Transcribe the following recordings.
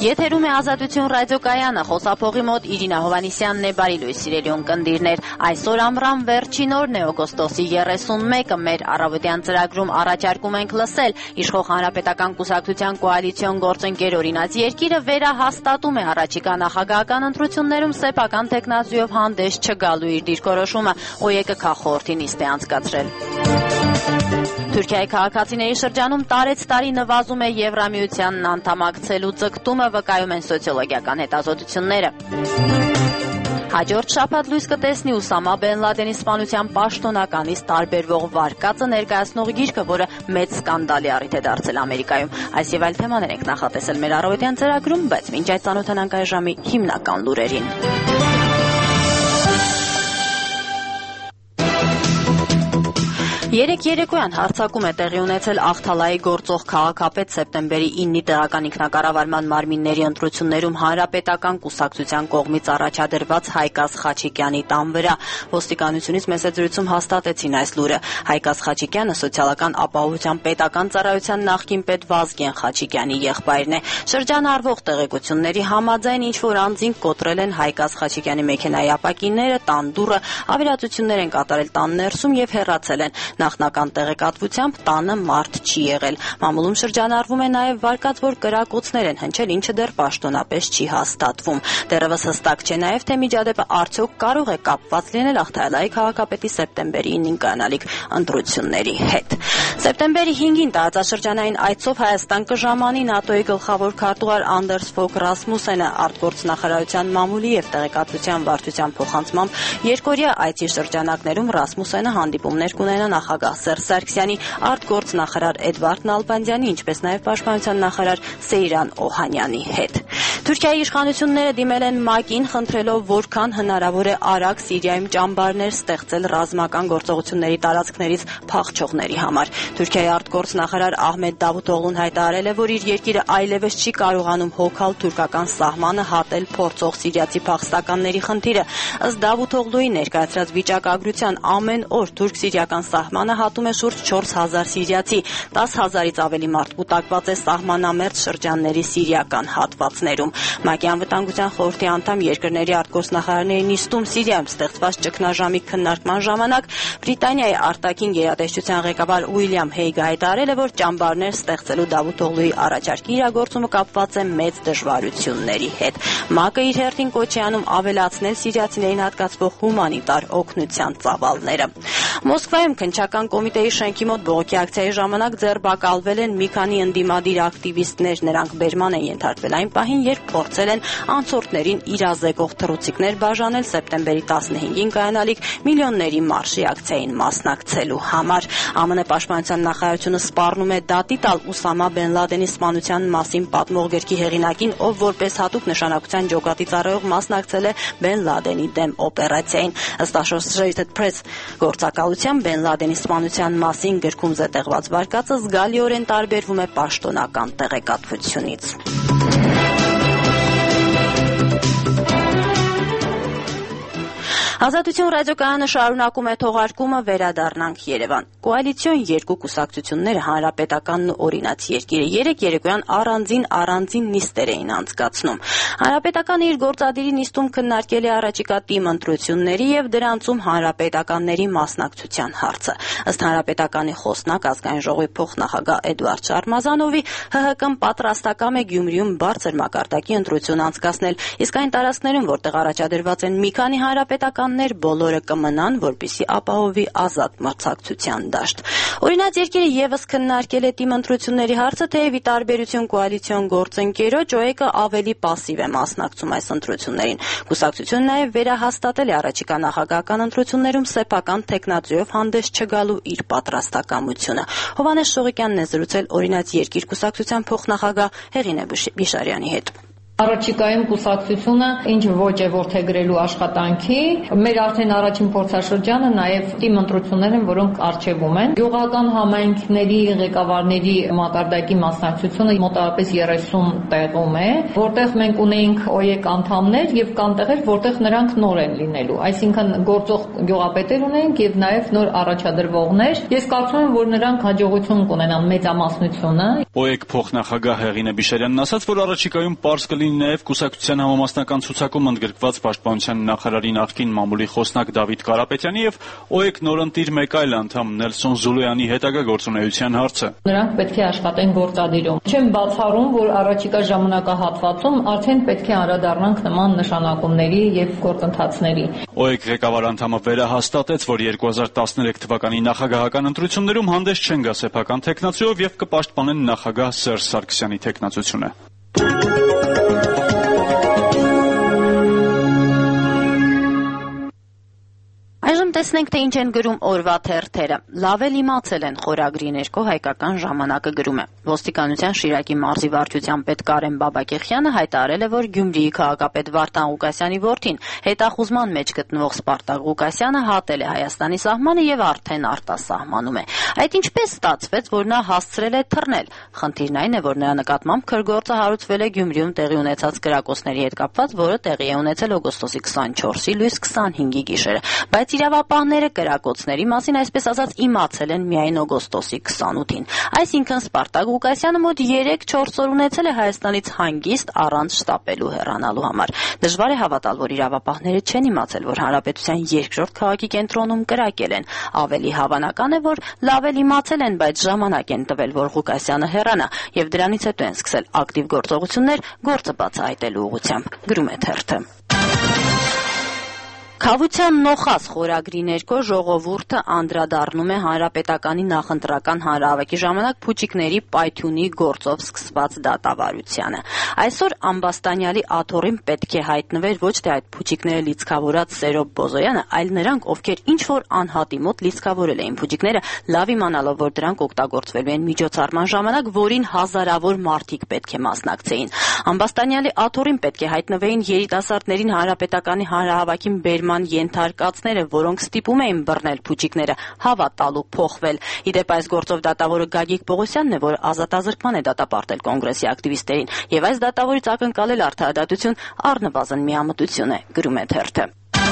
Եթերում է Ազատություն ռադիոկայանը, խոսափողի մոտ Իրինա Հովանիսյանն է, բարի լույս սիրելիուն կնդիրներ։ Այսօր ամռան վերջին օրն է, օգոստոսի 31-ը, մեր առավոտյան ծրագրում առաջարկում ենք լսել Իշխող Հանրապետական կուսակցության կոալիցիոն գործընկեր Օրինաց երկիրը վերահաստատում է առաջիկա նախագահական ընտրություններում սեփական թեկնածուով հանդես չգալու իր դիրքորոշումը, ՕԵԿ խորհրդի նիստ է անցկացրել։ Թուրքիայի քաղաքացիների շրջանում տարեցտարի նվազում է Եվրամիությանն անդամակցելու ձգտումը, վկայում են սոցիոլոգիական հետազոտությունները։ Հաջորդ շաբաթ լույս կտեսնի Ուսամա Բեն Լադենի սպանության պաշտոնականից տարբերվող վարկածը ներկայացնող գիրքը, որը մեծ սկանդալի առիթ է դարձել Ամերիկայում։ Այս եւ այլ թեմաներ ենք նախատեսել մեր առավոտյան ծրագրում, բայց մինչ այդ ծանոթանանք այս ժամի հիմնական լուրերին։ Երեկ երեկոյան հարձակում է տեղի ունեցել Ախթալայի գործող քաղաքապետ սեպտեմբերի 9-ի տեղական ինքնակառավարման մարմինների ընտրություններում Հանրապետական կուսակցության կողմից առաջադրված Հայկազ Խաչիկյանի տան վրա։ Ոստիկանությունից մեծ զրույցում հաստատեցին այս լուրը։ Հայկազ Խաչիկյանը սոցիալական ապահովության պետական ծառայության նախկին պետ Վազգեն Խաչիկյանի եղբայրն է։ Շրջանառվող տեղեկությունների համաձայն ինչ-որ անձինք կոտրել են Հայկազ Խաչիկյանի մեքենայի ապակիները, տան դուռը, ավերածություններ են կատարել տան ներսում եւ հեռացել են։ Նախնական տեղեկատվությամբ տանը մարդ չի եղել։ Մամուլում շրջանառվում է նաև վարկած, որ կրակոցներ են հնչել, ինչը դեռ պաշտոնապես չի հաստատվում։ Դեռևս հստակ չէ նաև, թե միջադեպը արդյոք կարող է կապված լինել Ախթալայի քաղաքապետի սեպտեմբերի 9-ին կայանալիք ընտրությունների հետ։ Սեպտեմբերի 5-ին տարածաշրջանային այցով Հայաստան կժամանի ՆԱՏՕ-ի գլխավոր քարտուղար Անդերս Ֆոգ Ռասմուսենը արտգործնախարարության մամուլի եւ տեղեկատվության վարչության փոխանցմամբ երկօրյա այցի շրջանակներում Ռասմուսենը հանդիպումներ կունենա նախագահ Սերժ Սարգսյանի, արտգործնախարար Էդվարդ Նալբանդյանի, ինչպես նաև պաշտպանության նախարար Սեյրան Օհանյանի հետ։ Թուրքիայի իշխանությունները դիմել են ՄԱԿ-ին, խնդրելով որքան հնարավոր է արագ Սիրիայում ճամբարներ ստեղծել ռազմական գործողությունների տարածքներից փախչողների համար։ Թուրքիայի արտգործնախարար Ահմեդ Դավութօղլուն հայտարարել է, որ իր երկիրը այլևս չի կարողանում հոգալ թուրքական սահմանը հատել փորձող սիրիացի փախստականների խնդիրը։ Ըստ Դավութօղլուի ներկայացրած վիճակագրության ամեն օր թուրք-սիրիական սահմանը հատում է շուրջ 4000 սիրիացի, 10,000-ից ավելի մարդ կուտակված է սահմանամերձ շրջանների սիրիական հատվածներում։ ՄԱԿ-ի անվտանգության խորհրդի անդամ երկրների արտգործնախարարների նիստում Սիրիայում ստեղծված ճգնաժամի քննարկման ժամանակ Բրիտանիայի արտաքին գերատեսչության ղեկավար Ուիլյամ Հեյգը հայտարարել է, որ ճամբարներ ստեղծելու Դավութօղլուի առաջարկի իրագործումը կապված է մեծ դժվարությունների հետ։ ՄԱԿ-ը իր հերթին կոչ է անում ավելացնել սիրիացիներին հատկացվող հումանիտար օգնության ծավալները։ Մոսկվայում քննչական կոմիտեի շենքի մոտ բողոքի ակցիայի ժամանակ ձերբակալվել են մի քանի ընդդիմադիր ակտիվիստներ։ Նրանք բերման են ենթարկվել այն պահին, երբ փորձել են անցորդներին իրազեկող թռուցիկներ բաժանել սեպտեմբերի 15-ին կայանալիք միլիոնների մարշի ակցիային մասնակցելու համար։ ԱՄՆ պաշտպանության նախարարությունը սպառնում է դատի տալ Ուսամա Բեն Լադենի սպանության մասին պատմող գրքի հեղինակին, ով որպես հատուկ նշանակության ջոկատի ծառայող մասնակցել է Բեն Լադենի դեմ օպերացիային։ Ըստ Associated Press գործակալության Բեն Լադենի սպանության մասին գրքում զետեղված վարկածը զգալիորեն տարբերվում է պաշտոնական տեղեկատվությունից։ Ազատություն ռադիոկայանը շարունակում է թողարկումը, վերադառնանք Երևան։ Կոալիցիոն երկու կուսակցությունները Հանրապետականն ու Օրինաց երկիրը երեկ երեկոյան առանձին նիստեր էին անցկացնում։ Հանրապետականը իր գործադիրի նիստում քննարկել է առաջիկա թիմ ընտրությունների եւ դրանցում հանրապետականների մասնակցության հարցը։ Ըստ Հանրապետականի խոսնակ ազգային ժողովի փոխնախագահ Էդուարդ Շարմազանովի, ՀՀԿ-ն պատրաստական է Գյումրիում բարձր մակարդակի ընտրություն անցկացնել, իսկ այն տարածքներում, որտեղ առաջադրված են մի քանի հանրապետականներ, բոլորը կմնան, որպեսզի ապահովի ազատ մրցակցության դաշտ։ Օրինաց երկիրը եւս քննարկել է թիմ ընտրությունների հարցը, թեև ի տարբերություն կոալիցիոն գործընկերոջ ՕԵԿ-ը ավելի պասիվ է մասնակցում այս ընտրություններին։ Կուսակցությունը նաեւ վերահաստատել է առաջիկա նախագահական ընտրություններում սեփական թեկնածուով հանդես չգալու իր պատրաստակամությունը։ Հովհաննես Շողիկյանն է զրուցել Օրինաց երկիր կուսակցության փոխնախագահ Հեղինե Բիշարյանի հետ։ Առաջիկայում կուսակցությունը ինչ ոճ է որդեգրելու աշխատանքի, մեր արդեն առաջին փորձաշրջանը նաև թիմ ընտրություններ են, որոնք արժևում են։ Գյուղական համայնքների ղեկավարների մակարդակի մասնակցությունը մոտավորապես 30 տեղում է, որտեղ մենք ունեինք ՕԵԿ անդամներ եւ կան տեղեր, որտեղ նրանք նոր են լինելու, այսինքն գործող գյուղապետեր ունենք եւ նաև նոր առաջադրվողներ։ Ես կարծում եմ, որ նրանք հաջողություն կունենան մեծամասնությունը ՕԵԿ փոխնախագահ Հեղինե Բիշերյանն ասաց, որ առաջիկայում պարզ կլինի նաև կուսակցության համամասնական ցուցակում ընդգրկված պաշտպանության նախարարի նախկին մամուլի խոսնակ Դավիթ Կարապետյանի եւ ՕԵԿ նորընտիր մեկ այլ անդամ Նելսոն Զուլոյանի հետագա գործունեության հարցը։ Նրանք պետք է աշխատեն գործադիրում։ Չեմ բացառում, որ առաջիկա ժամանակահատվածում արդեն պետք է անդրադառնանք նման նշանակումների եւ գործընթացների։ ՕԵԿ ղեկավար անդամը վերահաստատեց, որ 2013 թվականի նախագահական ընտրություններում հանդես չեն գա սեփական թեկնածուով եւ կպաշտպանեն նախագահ Սերժ Սարգսյանի թեկնածությունը։ Այժմ տեսնենք, թե ինչ են գրում օրվա թերթերը։ Լավ էլ իմացել են խորագրի ներքո Հայկական ժամանակը գրում է։ Ոստիկանության Շիրակի մարզի վարչության պետ Կարեն Բաբակեխյանը հայտարարել է, որ Գյումրիի քաղաքապետ Վարդան Ղուկասյանի որդին հետախուզման մեջ գտնվող Սպարտակ Ղուկասյանը հատել է Հայաստանի սահմանը եւ արդեն արտասահմանում է։ Այդ ինչպես ստացվեց, որ նա հասցրել է թռնել։ Խնդիրն այն է, որ նրա նկատմամբ քրգործը հարուցվել է Գյումրիում տեղի ունեցած կրակոցների հետ կապված, որը տեղի է ունեցել օգոստոսի 24-ի լույս 25-ի գիշերը։ Բայց իրավապահները կրակոցների մասին այսպես ասած իմացել են միայն օգոստոսի 28-ին։ Այսինքն Սպարտակ Ղուկասյանը մոտ 3-4 օր ունեցել է Հայաստանից հանգիստ առանց շտապելու հեռանալու համար։ Դժվար է հավատալ, որ իրավապահները չեն իմացել, որ հանրապետության երկրորդ քաղաքի կենտրոնում կրակել են։ Ավելի հավանական է, որ լավ էլ իմացել են, բայց ժամանակ են տվել, որ Ղուկասյանը հեռանա, եւ դրանից հետո են սկսել ակտիվ գործողություններ գործը բացահայտելու ուղղությամբ։ Գրում է թերթը։ Խավության նոխազ խորագրի ներքո ժողովուրդը անդրադառնում է հանրապետականի նախընտրական հանրահավաքի ժամանակ փուչիկների պայթյունի գործով սկսված դատավարությանը։ Այսօր Ամբաստանյալի աթոռին պետք է հայտնվեր ոչ թե այդ փուչիկները լիցքավորած Սերոբ Բոզոյանը, այլ նրանք, ովքեր ինչ-որ անհատի մոտ լիցքավորել էին փուչիկները, լավ իմանալով, որ դրանք օգտագործվելու են միջոցառման ժամանակ, որին հազարավոր մարդիկ պետք է մասնակցեին։ Ամբաստանյալի աթոռին պետք է հայտնվեին երիտասարդներին հանրապետականի հանրահավաքին բերման ենթարկածները, որոնք ստիպում էին բռնել փուչիկները, հավատալու փոխվել։ Իդեպ այս գործով դատավորը Գագիկ Պողոսյանն է, որ ազատազրկման է դատապարտել կոնգրեսի ակտիվիստերին, եւ այս դատավորից ակնկալել արդարադատություն առնվազն միամտություն է, գրում է թերթը։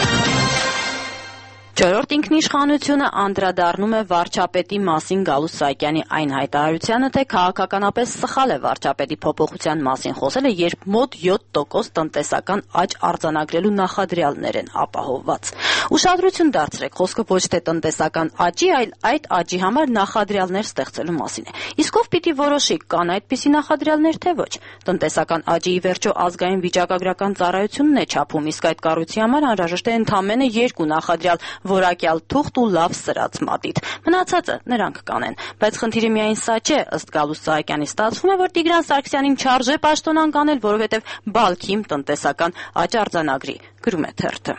Չորրորդ ինքնիշխանությունը անդրադառնում է վարչապետի մասին Գալուստ Սահակյանի այն հայտարարությանը, թե քաղաքականապես սխալ է վարչապետի փոփոխության մասին խոսելը, երբ մոտ 7% տնտեսական աճ արձանագրելու նախադրյալներ են ապահովված։ Ուշադրություն դարձրեք, խոսքը ոչ թե տնտեսական աճի, այլ այդ աճի համար նախադրյալներ ստեղծելու մասին է։ Իսկ ով պիտի որոշի, կան այդպիսի նախադրյալներ, թե ոչ։ Տնտեսական աճի ի վերջո ազգային վիճակագրական ծառայությունն է չափում, իսկ այդ կառույցի համար անհրաժեշտ է ընդամենը 2 նախադրյալ, որակյալ թուղթ ու լավ սրած մատիտ։ Մնացածը նրանք կանեն, բայց խնդիրը միայն սա չէ, ըստ Գալուստ Սահակյանի ստացվում է, որ Տիգրան Սարգսյանին չարժե պաշտոնանկ անել, որովհետև բալքիմ տնտեսական աճ արձանագրի, գրում է թերթը։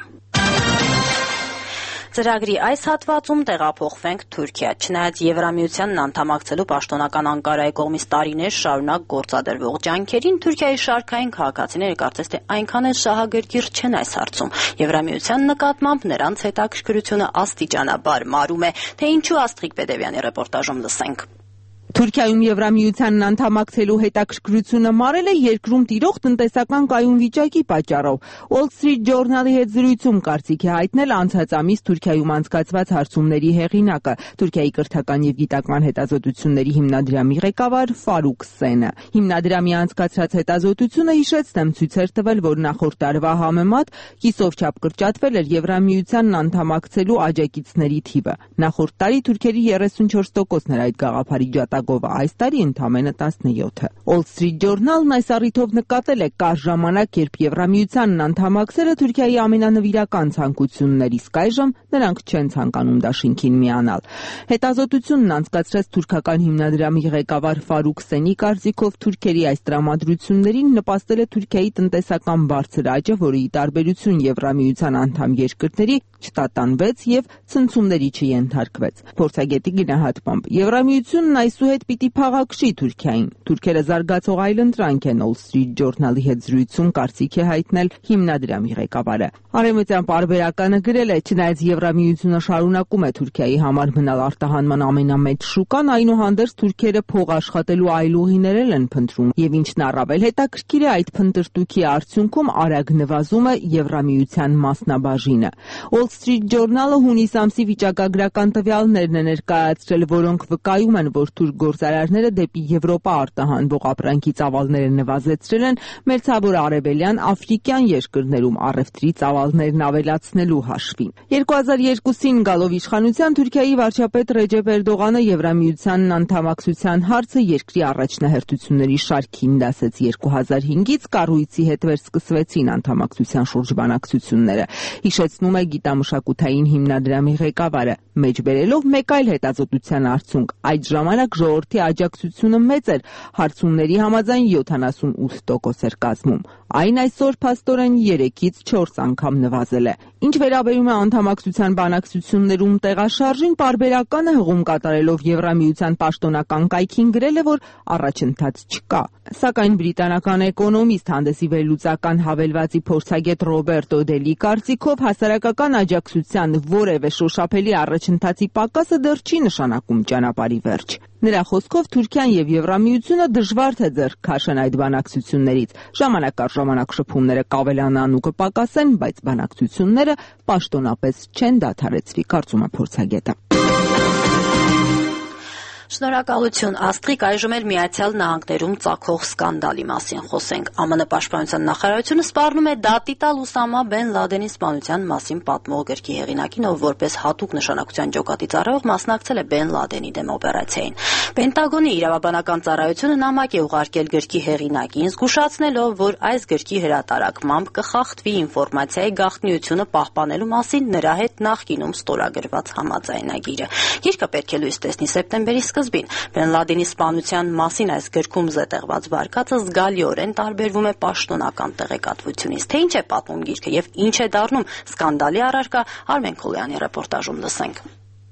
Ծրագրի այս հատվածում տեղափոխվենք Թուրքիա։ Չնայած Եվրամիությանն անդամակցելու պաշտոնական Անկարայի կողմից տարիներ շարունակ գործադրվող ջանքերին, Թուրքիայի շարքային քաղաքացիները կարծես թե այնքան էլ շահագրգիռ չեն այս հարցում։ Եվրամիության նկատմամբ նրանց հետաքրքրությունը աստիճանաբար մարում է, թե ինչու Աստղիկ Պետևյանի ռեպորտաժում լսենք։ Թուրքիայում Եվրամիությանն անդամակցելու հետաքրքրությունը մարել է երկրում տիրող տնտեսական կայուն վիճակի պատճառով։ Wall Street Journal-ի հետ զրույցում կարծիք է հայտնել անցած ամիս Թուրքիայում անցկացված հարցումների հեղինակը, Թուրքիայի կրթական եւ գիտական հետազոտությունների հիմնադրամի ղեկավար Ֆարուկ Սենը։ Հիմնադրամի անցկացրած հետազոտությունը հիշեցնեմ ցույց էր տվել, որ նախորդ տարվա համեմատ կիսով չափ կրճատվել էր Եվրամիությանն անդամակցելու աջակիցների թիվը։ Նախորդ տարի թուրքերի 34%-ն էր այդ գաղափարի այս տարի ընդամենը 17-ը։ Wall Street Journal-ն այս առիթով նկատել է կար ժամանակ, երբ Եվրամիությանն անդամակցելը Թուրքիայի ամենանվիրական ցանկությունն էր, իսկ այժմ նրանք չեն ցանկանում դաշինքին միանալ։ Հետազոտությունն անցկացրած թուրքական հիմնադրամի ղեկավար Ֆարուկ Սենի կարծիքով թուրքերի այս տրամադրություններին նպաստել է Թուրքիայի տնտեսական բարձր աճը, որը ի տարբերություն Եվրամիության անդամ երկրների չտատանվեց եւ ցնցումների չենթարկվեց։ Փորձագետի գնահատմամբ Եվրամիությունն այսուհետ պիտի փաղաքշի Թուրքիային։ Թուրքերը զարգացող այլընտրանք են, Wall Street Journal-ի հետ զրույցում կարծիք է հայտնել հիմնադրամի ղեկավարը։ Արևմտյան պարբերականը գրել է, չնայած Եվրամիությունը շարունակում է Թուրքիայի համար մնալ արտահանման ամենամեծ շուկան, այնուհանդերձ թուրքերը փող աշխատելու այլ ուղիներ են փնտրում, եւ ինչն առավել հետաքրքիր է, այդ փնտրտուքի արդյունքում արագ նվազում է Եվրամիության մասնաբաժինը։ Wall Street Journal-ը հունիս ամսի վիճակագրական տվյալներն է ներկայացրել, որոնք վկայում են, որ թուրք գործարարները դեպի Եվրոպա արտահանվող ապրանքի ծավալները նվազեցրել են մերձավոր արևելյան աֆրիկյան երկրներում առևտրի ծավալներն ավելացնելու հաշվին։ 2002-ին գալով իշխանության Թուրքիայի վարչապետ Ռեջեփ Էրդողանը Եվրամիությանն անդամակցության հարցը երկրի առաջնահերթությունների շարքին դասեց 2005-ից կառույցի հետ վերսկսվեցին անդամակցության շուրջ բանակցությունները, հիշեցնում է գիտամշակութային հիմնադրամի ղեկավարը, մեջբերելով մեկ այլ հետազոտության արդյունք։ Այդ ժամանակ ժողովրդի աջակցությունը մեծ էր, հարցումների համաձայն 78% էր կազմում։ Այն այսօր փաստորեն 3-ից 4 անգամ նվազել է։ Ինչ վերաբերում է անդամակցության բանակցություններում տեղաշարժին, պարբերականը հղում կատարելով Եվրամիության պաշտոնական կայքին գրել է, որ առաջընթաց չկա։ Սակայն բրիտանական էկոնոմիստ, հանդեսի վերլուծական հավելվածի փորձագետ Ռոբերտո Դելի կարծիքով հասարակական աջակցության որևէ շոշափելի առաջընթացի պակասը դեռ չի նշանակում ճանապարհի վերջ։ Նրա խոսքով Թուրքիան եւ Եվրամիությունը դժվար թե ձեռք քաշեն այդ բանակցություններից։ Ժամանակ առ ժամանակ շփումները կավելանան ու կպակասեն, բայց բանակցությունները պաշտոնապես չեն դադարեցվի, կարծում է փորձագետը։ Շնորհակալություն, Աստղիկ, այժմ էլ Միացյալ Նահանգներում ծագող սկանդալի մասին խոսենք։ ԱՄՆ պաշտպանության նախարարությունը սպառնում է դատի տալ Ուսամա Բեն Լադենի սպանության մասին պատմող գրքի հեղինակին, ով որպես հատուկ նշանակության ջոկատի ծառայող մասնակցել է Բեն Լադենի դեմ օպերացիային։ Պենտագոնի իրավաբանական ծառայությունը նամակ է ուղարկել գրքի հեղինակին, զգուշացնելով, որ այս գրքի հրատարակմամբ կխախտվի ինֆորմացիայի գաղտնիությունը պահպանելու մասին նրա հետ նախկինում ստորագրված համաձայնագիրը։ Գիրքը պետք է լույս տեսնի սեպտեմբերի սկզբին։ Բեն Լադենի սպանության մասին այս գրքում զետեղված վարկածը զգալիորեն տարբերվում է պաշտոնական տեղեկատվությունից։ Թե ինչ է պատմում գիրքը եւ ինչ է դառնում սկանդալի առարկա, Արմեն Քոլյանի ռեպորտաժում լսենք։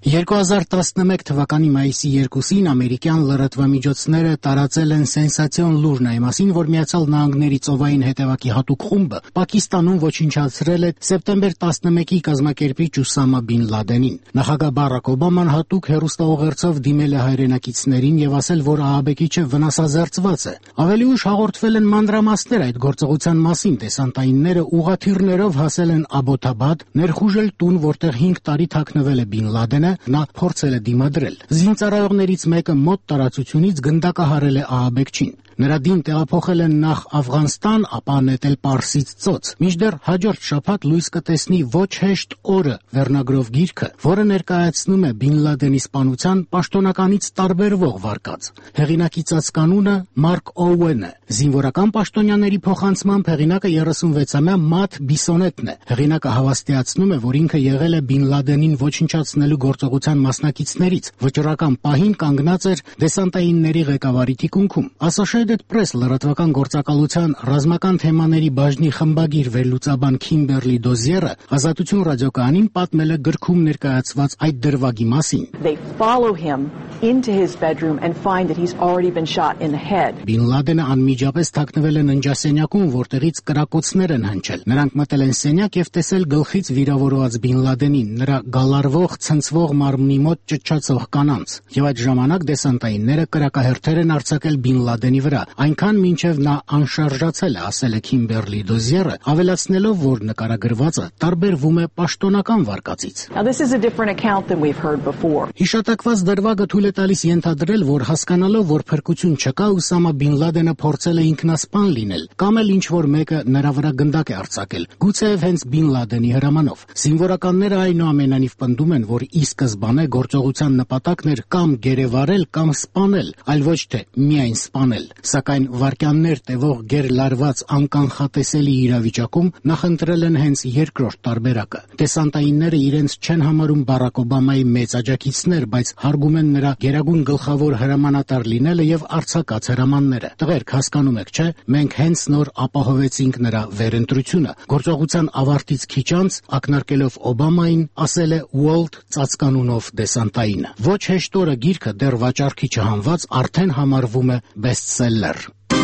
2011 թվականի մայիսի 2-ին ամերիկյան լրատվամիջոցները տարածել են սենսացիոն լուրն այն մասին, որ Միացյալ Նահանգների ծովային հետևակի հատուկ խումբը Պակիստանում ոչնչացրել է սեպտեմբեր 11-ի կազմակերպիչ Ուսամա Բին Լադենին։ Նախագահ Բարակ Օբաման հատուկ հեռուստաուղերձով դիմել է հայրենակիցներին եւ ասել, որ ԱԱԲ-ը վնասազերծված է։ Ավելի ուշ հաղորդվել են մանրամասներ այդ գործողության մասին, դեսանտայինները ուղաթիռներով հասել են Աբոթաբադ, ներխուժել տուն, որտեղ 5 տարի թաքնվել է Բին Լադենը, նա փորձել է դիմադրել։ Զինծառայողներից մեկը մոտ տարածությունից գնդակահարել է ԱԱԲ-ին։ Նրա դին տեղափոխել են նախ Աֆղանստան, ապա նետել Պարսից ծոց։ Մինչդեռ հաջորդ շաբաթ լույս կտեսնի «Ոչ հեշտ օրը» վերնագրով գիրքը, որը ներկայացնում է Բին Լադենի սպանության պաշտոնականից տարբերվող վարկած։ Հեղինակի ծածկանունը Մարկ Օուեն է։ Զինվորական պաշտոնյաների փոխանցմամբ հեղինակը 36-ամյա Մաթ Բիսոնետն է։ Հեղինակը հավաստիացնում է, որ ինքը եղել է Բին Լադենին ոչնչացնելու գործողության մասնակիցներից։ Վճռական պահին կանգնած էր դեսանտայինների ղեկավարի թիկունքում։ Associated Press լրատվական գործակալության ռազմական թեմաների բաժնի խմբագիր վերլուծաբան Քիմբերլի Դոզիերը Ազատություն ռադիոկայանին պատմել է գրքում ներկայացված այդ դրվագի մասին։ They follow him into his bedroom and find that he's already been shot in the head. Բին Լադենը անմիջապես թաքնվել է ննջասենյակում, որտեղից կրակոցներ են հնչել։ Նրանք մտել են սենյակ եւ տեսել գլխից վիրավորված Բին Լադենին, նրա գալարվող, ցնցվող մարմնի մոտ ճչացող կանանց։ Եվ այդ ժամանակ դեսանտայինները կրակահերթեր են արձակել Բին Լադենի վրա, այնքան մինչև նա անշարժացել է, ասել է Քիմբերլի Դոզիերը, ավելացնելով, որ նկարագրվածը տարբերվում է պաշտոնական վարկածից։ Now this is a different account than we've heard before. Հիշատակված դրվագը թույլ է տալիս ենթադրել, որ հասկանալով, որ փրկություն չկա, Ուսամա Բին Լադենը փորձել է ինքնասպան լինել, կամ էլ ինչ-որ մեկը նրա վրա գնդակ է արձակել, գուցեև հենց Բին Լադենի հրամանով։ Զինվորականները այնուամենայնիվ պնդում են, որ ի սկզբանե գործողության նպատակն էր կամ գերեվարել, կամ սպանել, այլ ոչ թե միայն սպանել։ Սակայն վայրկյաններ տևող գերլարված անկանխատեսելի իրավիճակում նախընտրել են հենց երկրորդ տարբերակը։ Դեսանտայինները իրենց չեն համարում Բարակ Օբամայի մեծ աջակիցներ, բայց հարգում են նրա գերագույն գլխավոր հրամանատար լինելը եւ արձակած հրամանները։ Տղերք, հասկանում եք, չէ՞, մենք հենց նոր ապահովեցինք նրա վերընտրությունը։ Գործողության ավարտից քիչ անց, ակնարկելով Օբամային, ասել է Walt ծածկանունով դեսանտայինը։ Ոչ հեշտ օրը գիրքը դեռ վաճառքի չհանված արդեն համարվում է բեսթսելլեր։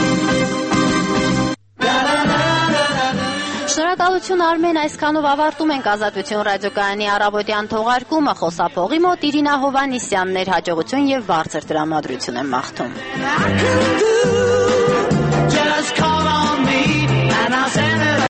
Շնորհակալություն Արմեն, այսքանով ավարտում ենք Ազատություն ռադիոկայանի առավոտյան թողարկումը։ Խոսափողի մոտ Իրինա Հովանիսյանն էր, հաջողություն եւ բարձր տրամադրություն եմ մաղթում։